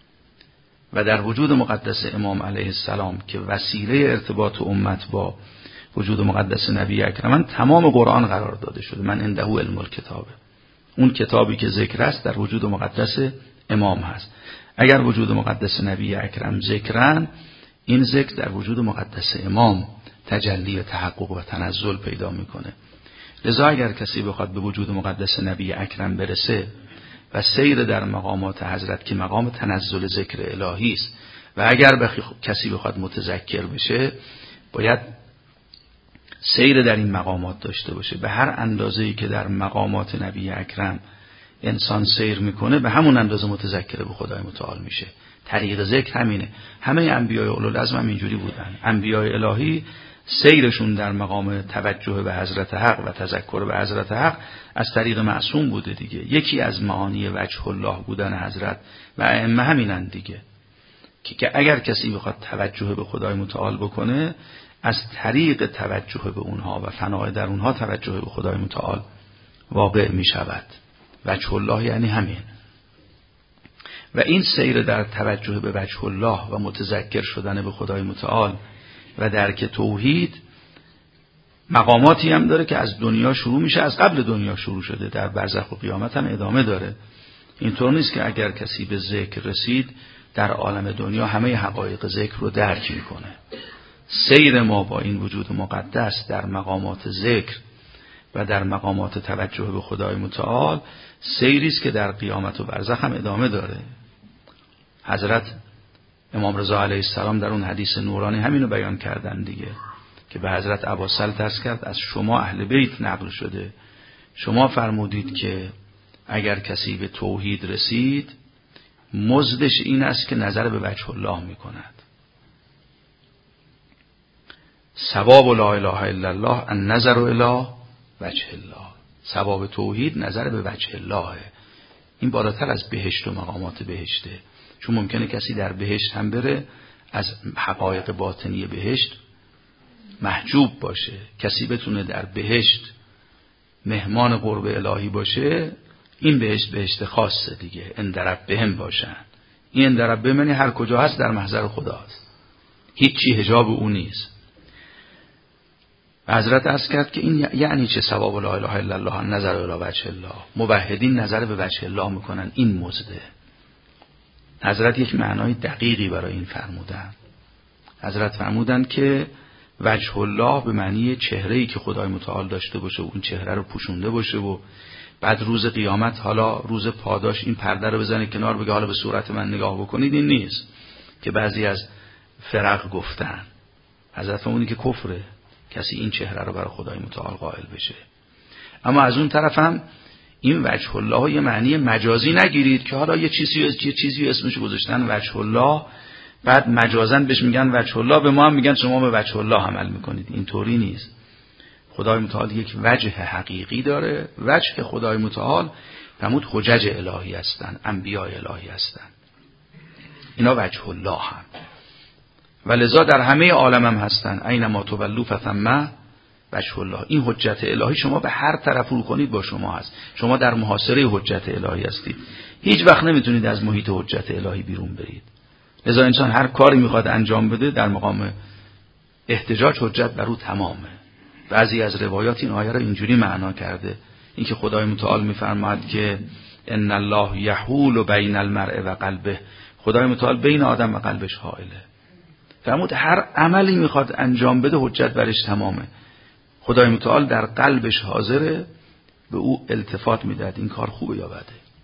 و در وجود مقدس امام علیه السلام که وسیله ارتباط امت با وجود مقدس نبی اکرم تمام قرآن قرار داده شده. من عنده علم الکتابه، اون کتابی که ذکر است در وجود مقدس امام هست. اگر وجود مقدس نبی اکرم ذکرن، این ذکر در وجود مقدس امام تجلی و تحقق و تنزل پیدا میکنه. لذا اگر کسی بخواد به وجود مقدس نبی اکرم برسه و سیر در مقامات حضرت که مقام تنزل ذکر الهی است، و اگر کسی بخواد متذکر بشه باید سیر در این مقامات داشته باشه. به هر اندازه‌ای که در مقامات نبی اکرم انسان سیر میکنه به همون اندازه متذکر به خدای متعال میشه. طریق ذکر همینه. همه انبیای اولوالعزم هم اینجوری بودن. انبیای الهی سیرشون در مقام توجه به حضرت حق و تذکر به حضرت حق از طریق معصوم بوده دیگه. یکی از معانی وجه الله بودن حضرت و ائمه همینن دیگه. که اگر کسی بخواد توجه به خدای متعال بکنه، از طریق توجه به اونها و فنای در اونها توجه به خدای متعال واقع می شود. وجه الله یعنی همین. و این سیر در توجه به وجه الله و متذکر شدن به خدای متعال و درک توحید مقاماتی هم داره که از دنیا شروع میشه، از قبل دنیا شروع شده، در برزخ و قیامت هم ادامه داره. اینطور نیست که اگر کسی به ذکر رسید در عالم دنیا همه حقایق ذکر رو درک میکنه. سیر ما با این وجود مقدس در مقامات ذکر و در مقامات توجه به خدای متعال سیری است که در قیامت و برزخ هم ادامه داره. حضرت امام رضا علیه السلام در اون حدیث نورانی همینو بیان کردن دیگه، که به حضرت ابوالسلط عرض کرد از شما اهل بیت نقل شده، شما فرمودید که اگر کسی به توحید رسید مزدش این است که نظر به وجه الله میکند. ثواب لا اله الا الله النظر الی وجه الله. ثواب توحید نظر به وجه الله. این بالاتر از بهشت و مقامات بهشته، چون ممکنه کسی در بهشت هم بره از حقایق باطنی بهشت محجوب باشه. کسی بتونه در بهشت مهمان قرب الهی باشه، این بهشت خاصه دیگه، اندرب بهم باشن. این اندرب بهم هر کجا هست در محضر خداست، هیچی حجاب او نیست. حضرت عرض کرد که این یعنی چه ثواب لا اله الا الله نظر الی وجه الله. موحدین نظر به وجه الله میکنن، این مزده. حضرت یک معنای دقیقی برای این فرمودن. حضرت فرمودن که وجه الله به معنی چهره‌ای که خدای متعال داشته باشه و اون چهره رو پوشونده باشه و بعد روز قیامت حالا روز پاداش این پرده رو بزنه کنار بگه حالا به صورت من نگاه بکنید. این نیست که بعضی از فرق گفتن. حضرت فرمودن که کفره کسی این چهره رو برای خدای متعال قائل بشه. اما از اون طرف هم این وجه الله یه معنی مجازی نگیرید که حالا یه چیزی اسمش گذاشتن وجه الله، بعد مجازن بهش میگن وجه الله، به ما هم میگن شما به وجه الله عمل میکنید. این طوری نیست. خدای متعال یک وجه حقیقی داره. وجه خدای متعال فرمود حجج الهی هستن، انبیاء الهی هستن، اینا وجه الله هم و لذا در همه عالم هم هستن. اینما تولوا فثم وجه الله. این حجت الهی شما به هر طرف رو کنید با شما هست. شما در محاصره حجت الهی هستید، هیچ وقت نمیتونید از محیط حجت الهی بیرون برید. لذا انسان هر کاری میخواد انجام بده در مقام احتجاج حجت بر او تمامه. بعضی از روایات این آیه را اینجوری معنا کرده، اینکه خدای متعال میفرماید که ان الله یحول بین المرء و قلبه، خدای متعال بین آدم و قلبش حائله. فرمود هر عملی میخواد انجام بده حجت برش تمامه. خدای متعال در قلبش حاضره، به او التفات میدهد این کار خوبه یا بده.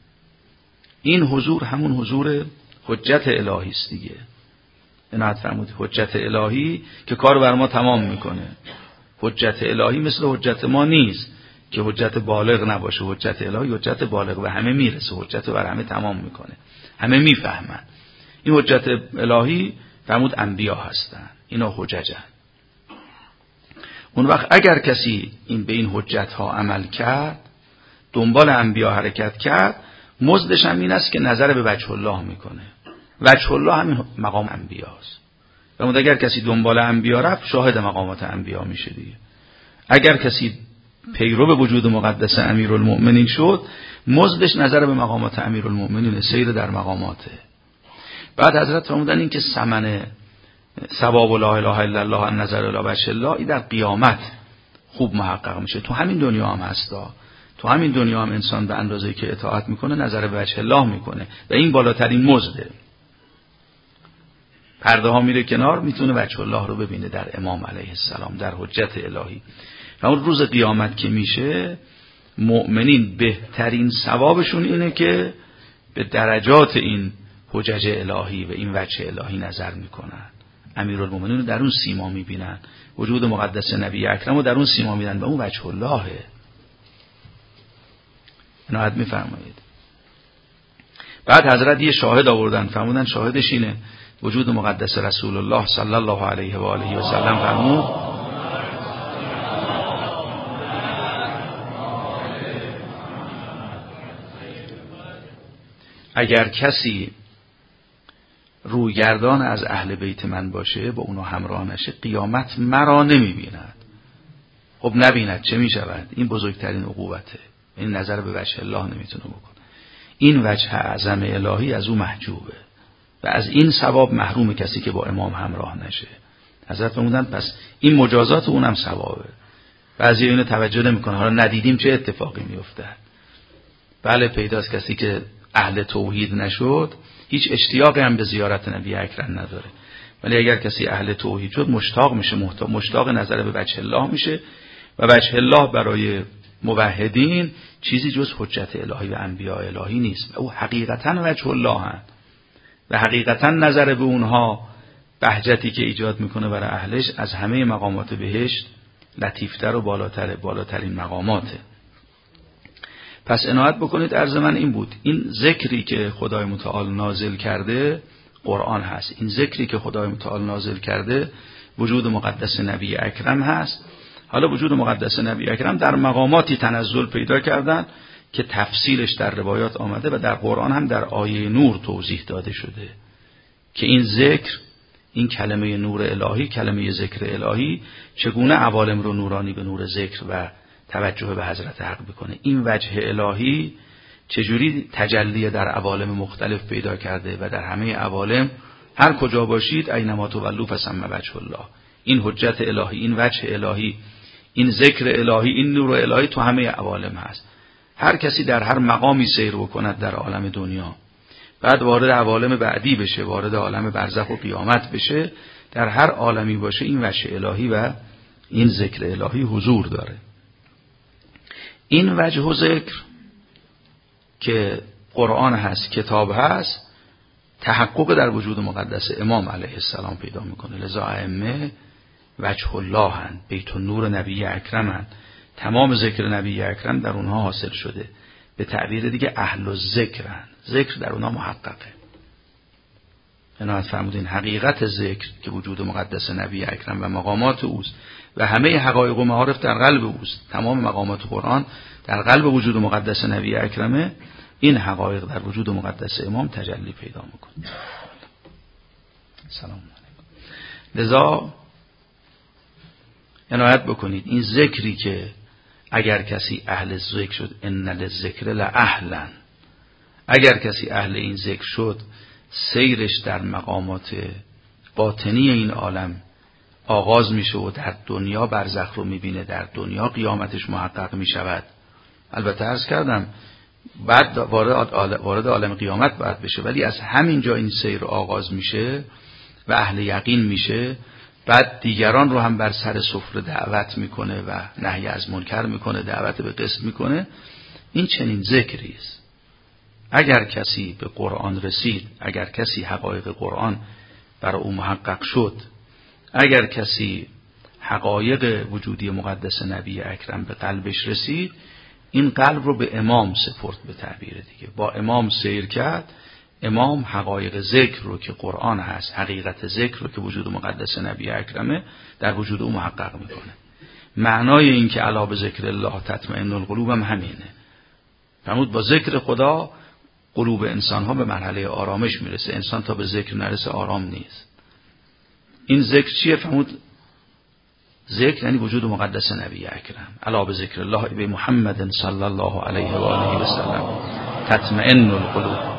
این حضور همون حضور حجت الهی است دیگه. عنایت فرمود حجت الهی که کار بر ما تمام میکنه. حجت الهی مثل حجت ما نیست که حجت بالغ نباشه. حجت الهی حجت بالغ و همه میرسه، حجت بر همه تمام میکنه، همه میفهمن. این حجت الهی فرمود انبیا هستن، اینا حججن. اون وقت اگر کسی این به این حجت ها عمل کرد، دنبال انبیا حرکت کرد، مزدش هم این است که نظر به وجه الله میکنه. وجه الله همین مقام انبیاست. فرمود اگر کسی دنبال انبیا رفت شاهد مقامات انبیا میشه دیگه. اگر کسی پیرو به وجود مقدس امیرالمؤمنین شد، مزدش نظر به مقامات امیرالمؤمنین، سیر در مقاماته. بعد حضرت فرمودن این که ثمن ثواب لا اله الا الله النظر الی وجه الله این در قیامت خوب محقق میشه. تو همین دنیا هم هستا. تو همین دنیا هم انسان به اندازه‌ای که اطاعت میکنه نظر به وجه الله میکنه و این بالاترین مزده. پرده ها میره کنار، میتونه وجه الله رو ببینه در امام علیه السلام، در حجت الهی. و اون روز قیامت که میشه، مؤمنین بهترین ثوابشون اینه که به درجات این حجج الهی و این وجه الهی نظر میکنن. امیرالمومنین رو در اون سیما میبینن، وجود مقدس نبی اکرم رو در اون سیما میبینن و اون وجه اللهه. عنایت میفرمایید. بعد حضرت یه شاهد آوردن، فرمودن شاهدش اینه وجود مقدس رسول الله صلی الله علیه و آله و سلم فرمود اگر کسی رویگردان از اهل بیت من باشه، با اونو همراه نشه، قیامت مرا نمیبیند. خب نبیند چه میشود؟ این بزرگترین عقوبته. این نظر به وجه الله نمیتونه بکنه. این وجه اعظم الهی از او محجوبه و از این ثواب محروم کسی که با امام همراه نشه. حضرت فرمودن پس این مجازات اونم ثوابه. بعضی اینو توجه نمیکنه، حالا ندیدیم چه اتفاقی میفته. بله پیداست کسی که اهل توحید نشد هیچ اشتیاقی هم به زیارت نبی اکرم نداره، ولی اگر کسی اهل توحید شد مشتاق میشه، مشتاق نظر به وجه الله میشه و وجه الله برای موحدین چیزی جز حجت الهی و انبیاء الهی نیست و او حقیقتا وجه الله هست و حقیقتا نظر به اونها بهجتی که ایجاد میکنه برای اهلش از همه مقامات بهشت لطیفتر و بالاترین مقاماته. پس عنایت بکنید، عرض من این بود، این ذکری که خدای متعال نازل کرده قرآن هست، این ذکری که خدای متعال نازل کرده وجود مقدس نبی اکرم هست. حالا وجود مقدس نبی اکرم در مقاماتی تنزل پیدا کردن که تفصیلش در روایات آمده و در قرآن هم در آیه نور توضیح داده شده که این ذکر، این کلمه نور الهی، کلمه ذکر الهی چگونه عوالم رو نورانی به نور ذکر و توجه به حضرت حق بکنه. این وجه الهی چجوری تجلی در عوالم مختلف پیدا کرده و در همه عوالم هر کجا باشید اینما تولوا فثم وجه الله. این حجت الهی، این وجه الهی، این ذکر الهی، این نور الهی تو همه عوالم هست. هر کسی در هر مقامی سیر بکند در عالم دنیا، بعد وارد عوالم بعدی بشه، وارد عالم برزخ و قیامت بشه، در هر عالمی باشه این وجه الهی و این ذکر الهی حضور داره. این وجه و ذکر که قرآن هست، کتاب هست، تحقق در وجود مقدس امام علیه السلام پیدا میکنه. لذا ائمه وجه الله هست، بیت النور نبی اکرم هست، تمام ذکر نبی اکرم در اونها حاصل شده. به تعبیر دیگه اهل الذکر هست، ذکر در اونها محققه. عنایت فرمودین حقیقت ذکر که وجود مقدس نبی اکرم و مقامات اوست و همه حقایق و معارف در قلب اوست. تمام مقامات قرآن در قلب وجود مقدس نبی اکرمه. این حقایق در وجود مقدس امام تجلی پیدا میکنه. سلام علیکم. لذا عنایت بکنید، این ذکری که اگر کسی اهل ذکر شد، ان للذکر لاهلا، اگر کسی اهل این ذکر شد سیرش در مقامات باطنی این عالم آغاز میشه و در دنیا برزخ رو میبینه، در دنیا قیامتش محقق میشود. البته عرض کردم بعد وارد عالم قیامت باید بشه، ولی از همین جا این سیر آغاز میشه و اهل یقین میشه. بعد دیگران رو هم بر سر سفره دعوت میکنه و نهی از منکر میکنه، دعوت به قسط میکنه. این چنین ذکری است. اگر کسی به قرآن رسید، اگر کسی حقایق قرآن برای او محقق شد، اگر کسی حقایق وجودی مقدس نبی اکرم به قلبش رسید، این قلب رو به امام سپرد، به تعبیر دیگه با امام سیر کرد. امام حقایق ذکر رو که قرآن هست، حقیقت ذکر رو که وجود مقدس نبی اکرمه، در وجود او محقق میکنه. معنای این که الا به ذکر الله تطمئن القلوب هم همینه. فرمود با ذکر خدا قلوب انسان ها به مرحله آرامش میرسه. انسان تا به ذکر نرسه آرام نیست. این ذکر چیه؟ فرمود ذکر یعنی وجود مقدس نبی اکرم. الا به ذکر الله به محمد صلی الله علیه و آله و سلم تطمئن القلوب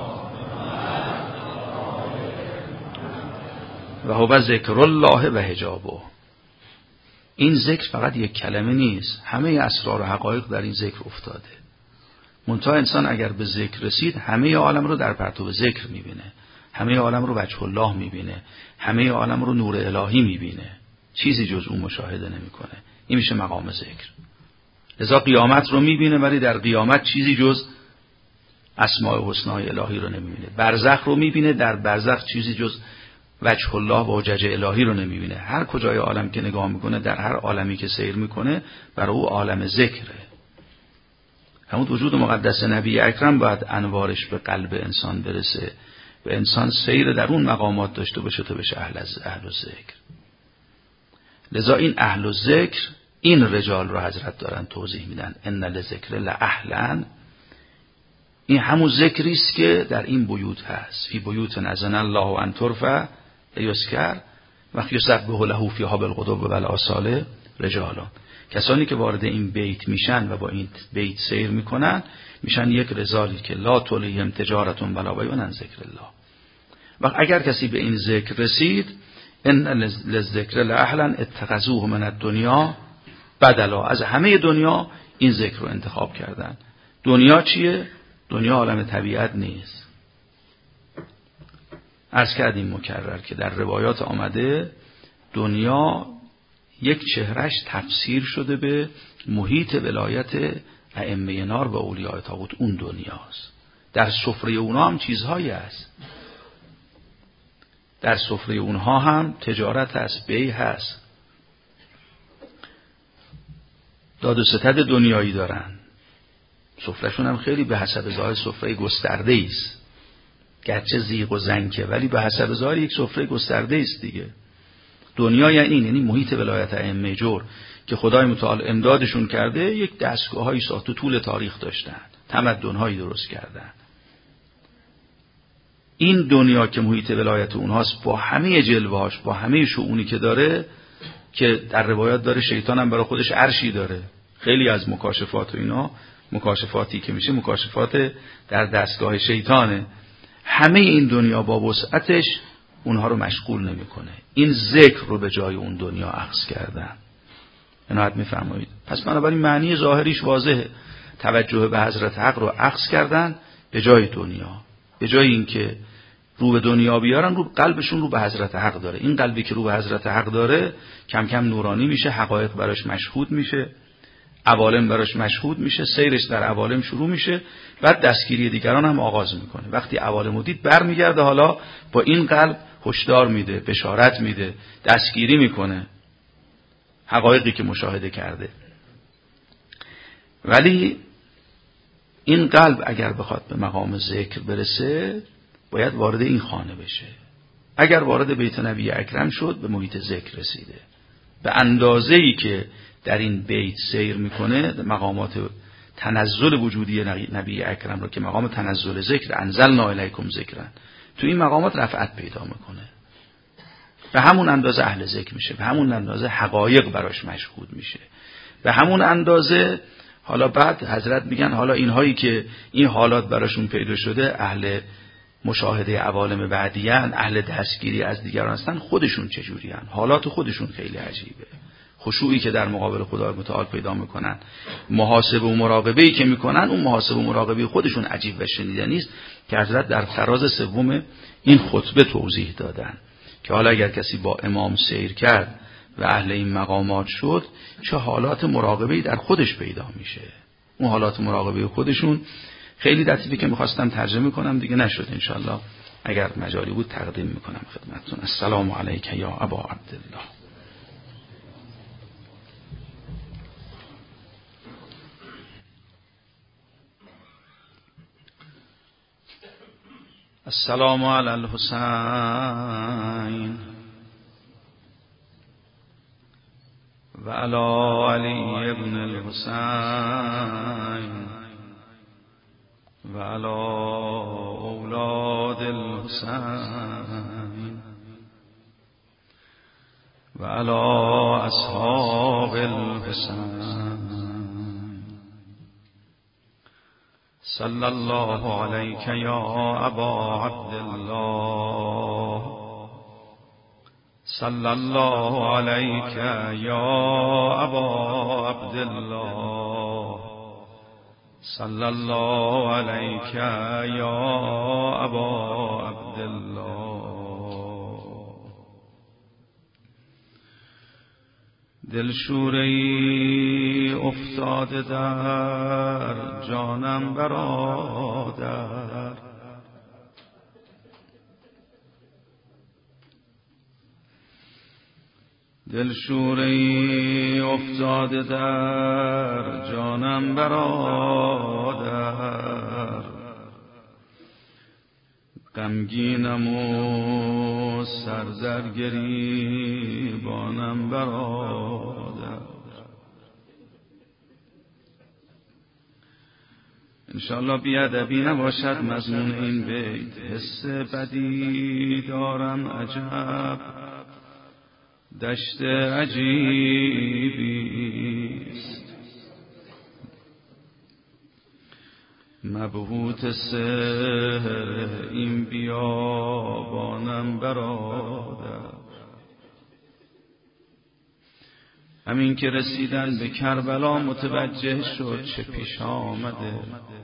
و هو ذکر الله و حجابه. این ذکر فقط یک کلمه نیست، همه اسرار و حقایق در این ذکر افتاده. منتها انسان اگر به ذکر رسید همه عالم رو در پرتو ذکر میبینه، همه عالم رو وجه الله میبینه، همه عالم رو نور الهی میبینه، چیزی جز اون مشاهده نمیکنه. این میشه مقام ذکر. لذا قیامت رو میبینه ولی در قیامت چیزی جز اسماء و حسنای الهی رو نمیبینه. برزخ رو میبینه، در برزخ چیزی جز وجه الله و حجج الهی رو نمیبینه. هر کجای عالم که نگاه میکنه، در هر عالمی که سیر میکنه، برای او عالم ذکره. همون وجود مقدس نبی اکرم باید انوارش به قلب انسان برسه و انسان سیر در اون مقامات داشته باشه تا بشه اهل ذکر. لذا این اهل ذکر، این رجال رو حضرت دارن توضیح میدن. ان للذکر لاهلا، این همون ذکری است که در این بیوت هست. فی بیوت اذن الله ان ترفع یذکر و یسبح له فیها بالغدو والآصال رجالان. کسانی که وارد این بیت میشن و با این بیت سیر میکنن میشن یک رجالی که لا تلهیهم تجارت ولا بیع عن ذکر الله. و اگر کسی به این ذکر رسید ان للذکر لاهلا اتخذوه من الدنیا بدلا، از همه دنیا این ذکر رو انتخاب کردن. دنیا چیه؟ دنیا عالم طبیعت نیست. عرض کردیم مکرر که در روایات آمده دنیا یک چهرش تفسیر شده به محیط ولایت ائمه نار و اولیاء طاغوت. اون دنیاست. در سفره اونها هم چیزهایی هست. در سفره اونها هم تجارت هست، بیع هست، داد و ستد دنیایی دارن. سفرهشون هم خیلی به حسب ظاهر سفره گسترده است، گرچه زیغ و زنکه، ولی به حسب ظاهر یک سفره گسترده است دیگه. دنیا یعنی محیط ولایت ائمه جور که خدای متعال امدادشون کرده، یک دستگاه‌هایی ساخت، طول تاریخ داشتن، تمدن‌هایی درست کردن. این دنیا که محیط ولایت اونهاست با همه جلوه‌هاش، با همه شؤونی که داره، که در روایات داره شیطان هم برای خودش عرشی داره. خیلی از مکاشفات و اینا، مکاشفاتی که میشه مکاشفات در دستگاه شیطانه. همه این دنیا با وسعتش اونها رو مشغول نمیکنه. این ذکر رو به جای اون دنیا اخذ کردن. عنایت میفرمایید. پس بنابراین معنی ظاهریش واضحه. توجه به حضرت حق رو اخذ کردن به جای دنیا. به جای اینکه رو به دنیا بیارن، رو قلبشون رو به حضرت حق داره. این قلبی که رو به حضرت حق داره کم کم نورانی میشه، حقایق براش مشهود میشه، عوالم براش مشهود میشه، سیرش در عوالم شروع میشه، بعد دستگیری دیگران هم آغاز میکنه. وقتی عوالم دید برمیگرده، حالا با این قلب هشدار میده، بشارت میده، دستگیری میکنه حقایقی که مشاهده کرده. ولی این قلب اگر بخواد به مقام ذکر برسه باید وارد این خانه بشه. اگر وارد بیت نبی اکرم شد به محیط ذکر رسیده. به اندازه‌ای که در این بیت سیر میکنه مقامات تنزل وجودی نبی اکرم رو که مقام تنزل ذکر، انزلنا الیکم ذکرن، تو این مقامات رفعت پیدا میکنه. به همون اندازه اهل ذکر میشه، به همون اندازه حقایق براش مشهود میشه، به همون اندازه. حالا بعد حضرت میگن حالا اینهایی که این حالات براشون پیدا شده، اهل مشاهده عوالم بعدیان، اهل دستگیری از دیگران هستن، خودشون چجوریان؟ حالات خودشون خیلی عجیبه. خشوعی که در مقابل خدای متعال پیدا میکنن، محاسبه و مراقبه‌ای که میکنن، اون محاسبه و مراقبه خودشون عجیب و شنیدنی است که حضرت در فراز سوم این خطبه توضیح دادن که حالا اگر کسی با امام سیر کرد و اهل این مقامات شد، چه حالات مراقبه‌ای در خودش پیدا میشه. اون حالات مراقبه خودشون خیلی لطیفه که میخواستم ترجمه کنم دیگه نشد. انشالله اگر مجالی بود تقدیم میکنم خدمتتون. السلام علیک یا ابا عبدالله. السلام علی الحسین و علی علی ابن الحسین و علی اولاد الحسین و علی اصحاب الحسین. صلی الله علیک یا ابا عبدالله، صلی الله علیک یا ابا عبدالله، صلی الله علیک یا ابا عبدالله. دلشوره‌ای افتاده در جانم برادر، دلشوره‌ای افتاده در جانم برادر، غمگینم و سر گریبانم برادر. انشاءالله بیادبی نباشد مضمون این بیت. حس بدی دارم عجب، دشت عجیبیست، مبهوت سحر این بیابانم برادر. همین که رسیدن به کربلا متوجه شد چه پیش آمده.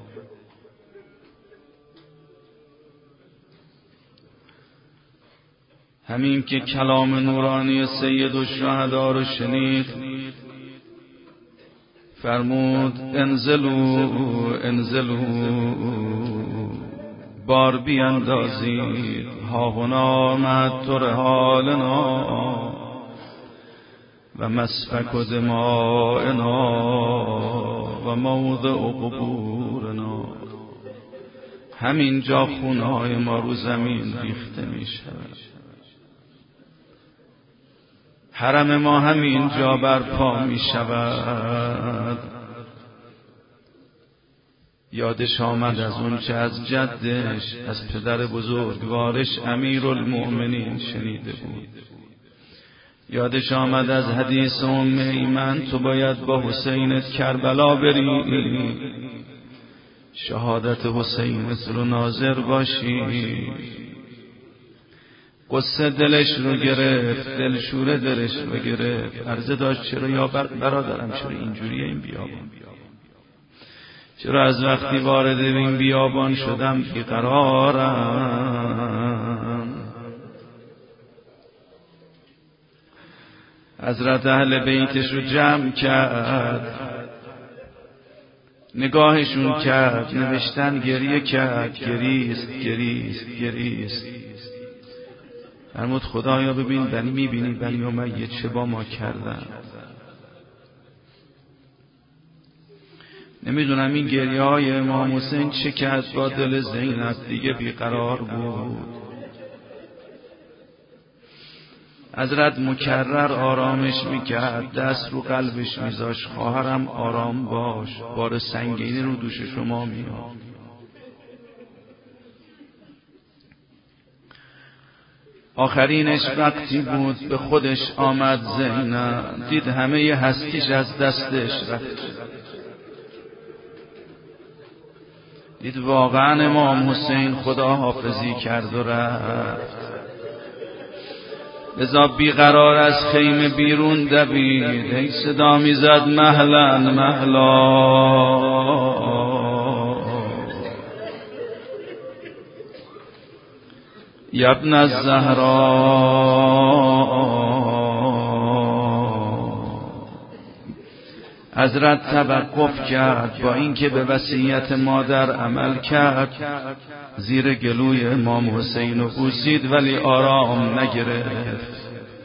همین که کلام نورانی سید الشهدا رو شنید فرمود انزلوا انزلوا، بار بیاندازید، ها هنا معطر حالنا و مسفک و دمائنا و موضع قبورنا. همین جا خونهای ما رو زمین ریخته می شود، حرم ما همین جا برپا می شود. یادش آمد از اون چه از جدش، از پدر بزرگوارش امیرالمؤمنین شنیده بود. یادش آمد از حدیث ام ایمن تو باید با حسینت کربلا بری، شهادت حسینت رو ناظر باشی. قصه دلش رو گرفت، دلشوره دلش رو گرفت. عرضه داشت چرا یا برادرم چرا اینجوریه این بیابان؟ چرا از وقتی وارد این بیابان شدم بیقرارم؟ حضرت اهل بیتش رو جمع کرد، نگاهشون کرد، نوشتن گریه کرد، گریست گریست گریست. فرمود خدایا ببین بنی، میبینی بنی امیه چه با ما کردن. نمیدونم این گریه های امام حسین چه کرد با دل زینب، دیگه بیقرار بود. حضرت مکرر آرامش میکرد، دست رو قلبش میذاش، خواهرم آرام باش، بار سنگینی رو دوش شما میاد. آخرینش وقتی بود به خودش آمد زینب، دید همه ی هستیش از دستش رفت، دید واقعا امام حسین خدا حافظی کرد و رفت. لذا بیقرار از خیمه بیرون دوید، ای صدا میزد مهلا مهلا، یا ابن الزهرا. حضرت توقف کرد، با اینکه به وصیت مادر عمل کرد، زیر گلوی امام حسین رو بوسید ولی آرام نگرفت.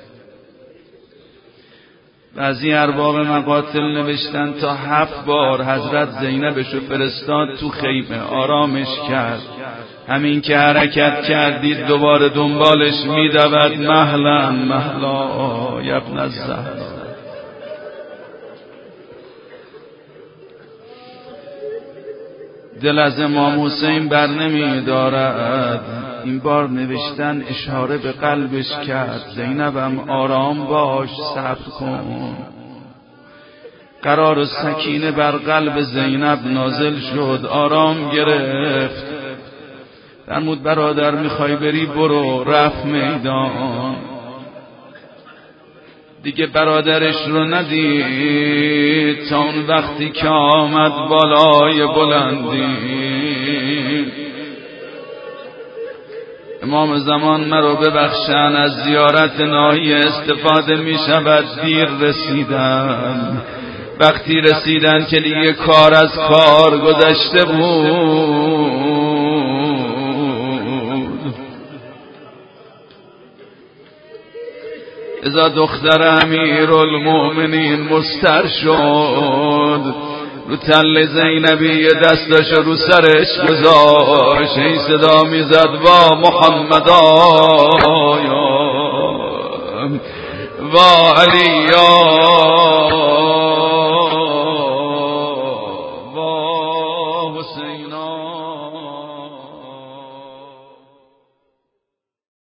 بعضی ارباب مقاتل نوشتن تا 7 بار حضرت زینبشو فرستاد تو خیمه، آرامش کرد. همین که حرکت کردید دوباره دنبالش میدود، مهلا مهلا یا ابن الزهرا. دل از امام حسین بر نمی دارد. این بار نوشتن اشاره به قلبش کرد، زینبم آرام باش، صبر کن. قرار و سکینه بر قلب زینب نازل شد، آرام گرفت. فرمود برادر میخوای بری برو. رفت میدان، دیگه برادرش رو ندید تا اون وقتی که آمد بالای بلندی. امام زمان مرا ببخشن، از زیارت ناحیه استفاده می شود. دیر رسیدم. وقتی رسیدن که دیگه کار از کار گذشته بود. ازا دختر امیرالمؤمنین مستر شد، رو تل زینبی دستش رو سرش گذاشت، این صدا میزد وا محمدا و علیا